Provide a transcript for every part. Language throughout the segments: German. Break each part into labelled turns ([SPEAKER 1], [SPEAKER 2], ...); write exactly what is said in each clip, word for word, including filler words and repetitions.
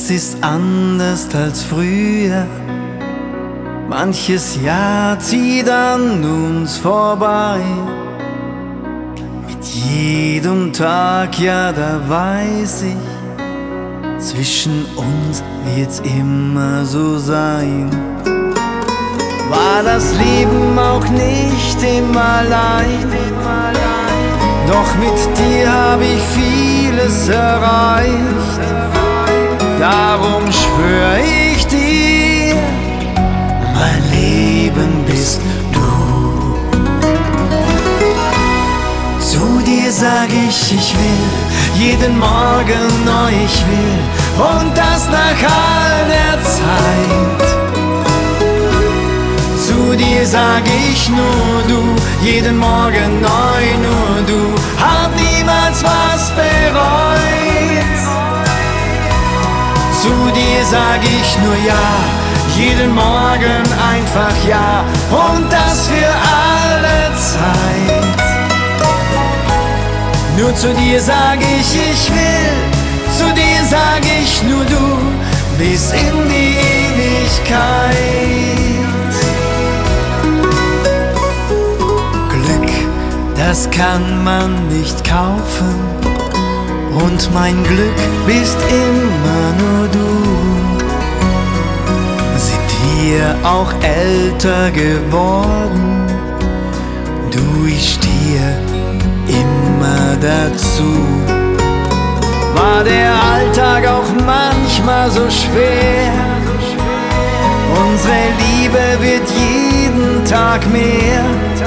[SPEAKER 1] es ist anders als früher. Manches Jahr zieht an uns vorbei. Mit jedem Tag, ja, da weiß ich, zwischen uns wird's immer so sein. War das Leben auch nicht immer leicht, doch mit dir hab ich vieles erreicht. Darum schwör ich dir, mein Leben bist du. Zu dir sag ich, ich will jeden Morgen neu, ich will, und das nach all der Zeit. Zu dir sag ich nur du, jeden Morgen neu, nur du, hab niemals was bereut. Zu dir sag ich nur ja, jeden Morgen einfach ja, und das für alle Zeit. Nur zu dir sag ich, ich will, zu dir sag ich nur du, bis in die Ewigkeit. Das kann man nicht kaufen, und mein Glück bist immer nur du. Sind wir auch älter geworden, du, ich stehe immer dazu. War der Alltag auch manchmal so schwer, unsere Liebe wird jeden Tag mehr.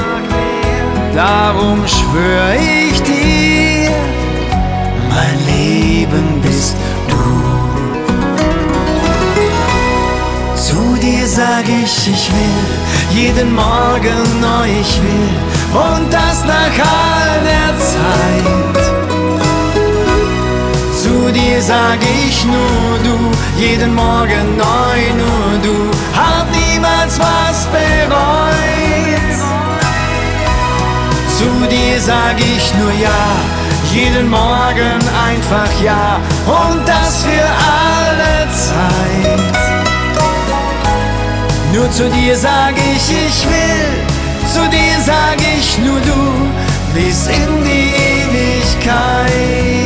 [SPEAKER 1] Darum schwör ich dir, mein Leben bist du. Zu dir sag ich, ich will, jeden Morgen neu, ich will, und das nach all der Zeit. Zu dir sag ich nur du, jeden Morgen neu, nur du, hab niemals was bereut. Zu dir sag ich nur ja, jeden Morgen einfach ja, und das für alle Zeit. Nur zu dir sag ich, ich will, zu dir sag ich nur du, bis in die Ewigkeit.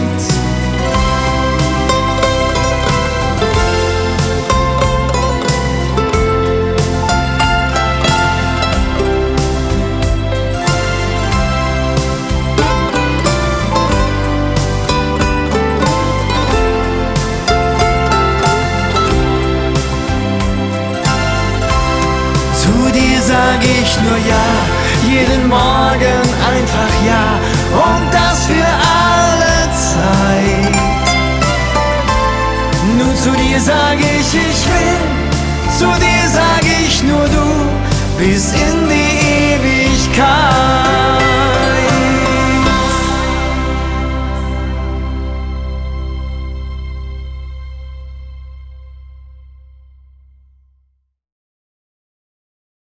[SPEAKER 1] Sag ich nur ja, jeden Morgen einfach ja, und das für alle Zeit. Nur zu dir sag ich, ich will, zu dir sag ich nur du, bis in die Ewigkeit.